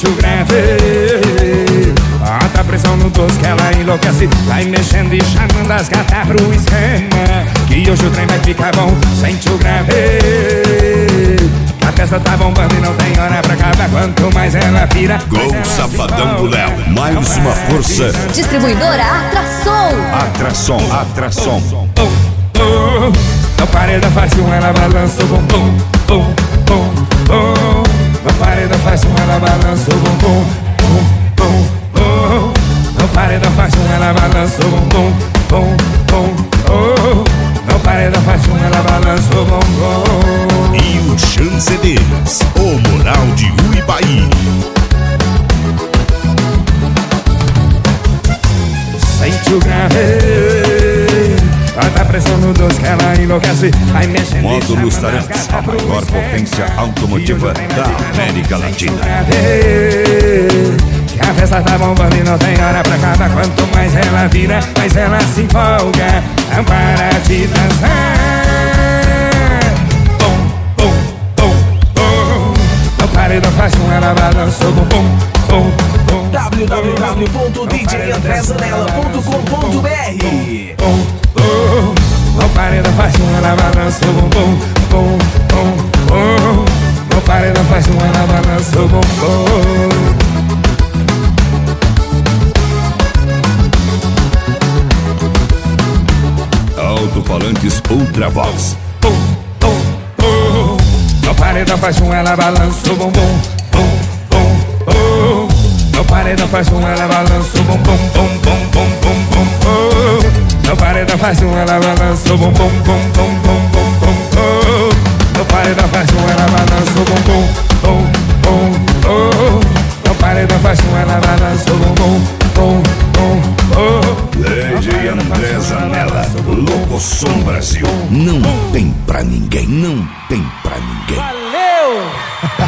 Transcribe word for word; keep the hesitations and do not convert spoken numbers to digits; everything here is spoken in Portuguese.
Sente o grave, alta pressão no doce que ela enlouquece. Vai mexendo e chamando as gatas pro esquema, que hoje o trem vai ficar bom. Sente o grave, a festa tá bombando e não tem hora pra acabar. Quanto mais ela vira, Gol Safadão do Léo, mais uma força. Distribuidora Atrasom. Atração, atração. Oh, oh, no paredão fácil ela balança o bumbum. Oh, oh, oh, no paredão fácil ela balança o bumbum. Oh, oh, oh, no paredão fácil ela balança o bumbum. Oh, oh, oh, no paredão fácil ela balança o bumbum. E o Chanceleiros, o Moral de Uibaí. Sente o grave, alta pressão no doce que ela enlouquece. Vai mexendo. Módulos Tarantes, a maior potência automotiva da América Latina. Que a festa tá bombando e não tem hora pra acabar. Quanto mais ela vira, mais ela se empolga. Não para de dançar. Bom, bom, bom, bom. No paredão faz um, ela balança o bumbum. Bom, bom. w w w ponto d j andré zanella ponto com ponto b r. Bom, bom. No paredão faz um, ela balança o bumbum. Bom, bom, bom. No paredão faz um, ela balança o bumbum. Alto-falantes Ultravox. Bum, bum, bum. No paredão faz um, ela balança o bumbum. Bum, bum, bum. No paredão faz um, ela balança o bumbum. Bum, bum, bum, bum, bum, bum. No paredão faz um, ela balança o bumbum. Bum, bum, bum, bum, bum, bum. No paredão faz um, ela balança o bumbum. Bum, bum, bum. No paredão faz um, ela balança o bumbum. Bum, bum, bum. D J André Zanella, Locoção Brasil. Não tem pra ninguém, não tem pra ninguém. Valeu!